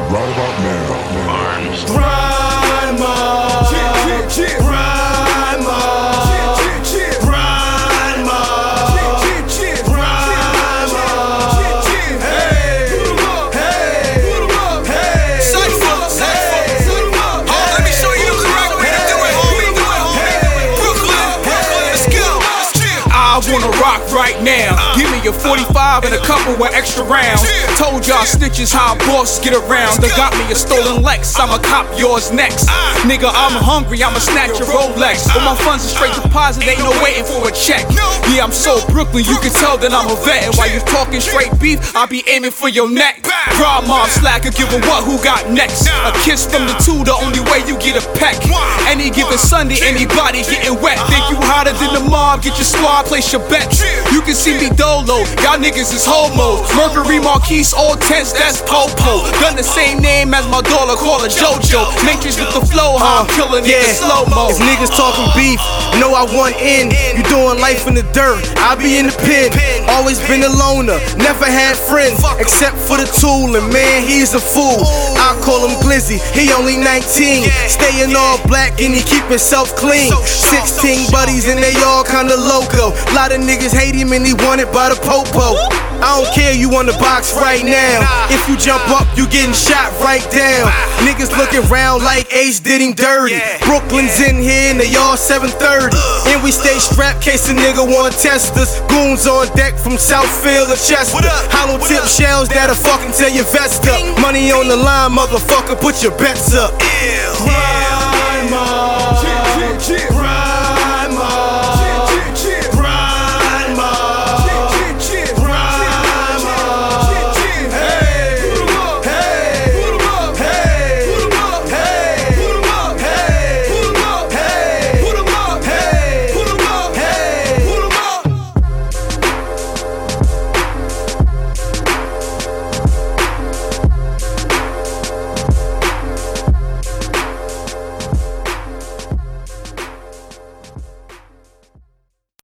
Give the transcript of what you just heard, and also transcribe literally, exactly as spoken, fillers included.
right about now. Arms. Grind mob, grind mob, grind mob, grind mob. Hey, hey, hey. Cypher, Cypher. Oh, let me show you the correct way to do it, homie. Do it, homie. Brooklyn, Brooklyn, let's go. Let's chill. I wanna rock right now. Give me a forty-five and a couple with extra rounds. Told y'all snitches how bosses get around. They got me a stolen Lex, I'ma cop yours next. Nigga, I'm hungry, I'ma snatch your Rolex. But my funds are straight deposit, ain't no waiting for a check. Yeah, I'm so Brooklyn, you can tell that I'm a vet. And while you talking straight beef, I be aiming for your neck. Raw mob slacker, give a what, who got next? A kiss from the two, the only way you get a peck. Any given Sunday, anybody getting wet. Think you hotter than the mob, get your squad, place your bets. You can see me dolo, y'all niggas is homos. Mercury Marquise, all tense, that's Popo. Done the same name as my daughter, call her JoJo. Matrix with the flow, how I'm killing it in slow-mo. If niggas talking beef, know I want in. You doing life in the dirt, I be in the pen. Always been a loner, never had friends except for the tool, and man, he's a fool. I call him Glizzy, he only nineteen. Staying all black and he keep himself clean. Sixteen buddies and they all kinda loco. Lot of niggas hate him and he wanted by the popo. I don't care, you on the box right now. If you jump up, you getting shot right down. Niggas looking round like Ace did him dirty. Brooklyn's in here and they all seven thirty. And we stay strapped case a nigga want test us. Goons on deck from Southfield or Chester. Hollow tip shells that'll fucking tear your vest up. Money on the line, motherfucker, put your bets up.